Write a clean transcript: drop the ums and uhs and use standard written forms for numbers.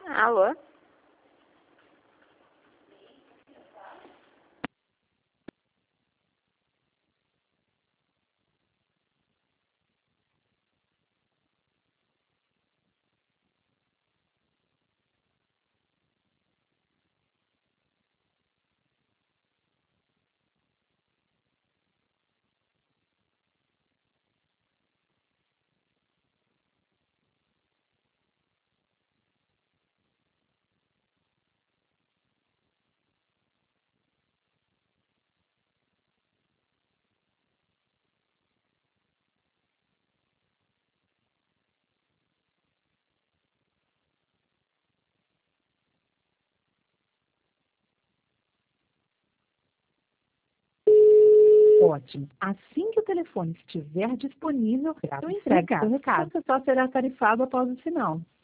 Alô? Ótimo. Assim que o telefone estiver disponível, eu entrego seu recado. Só será tarifado após o sinal.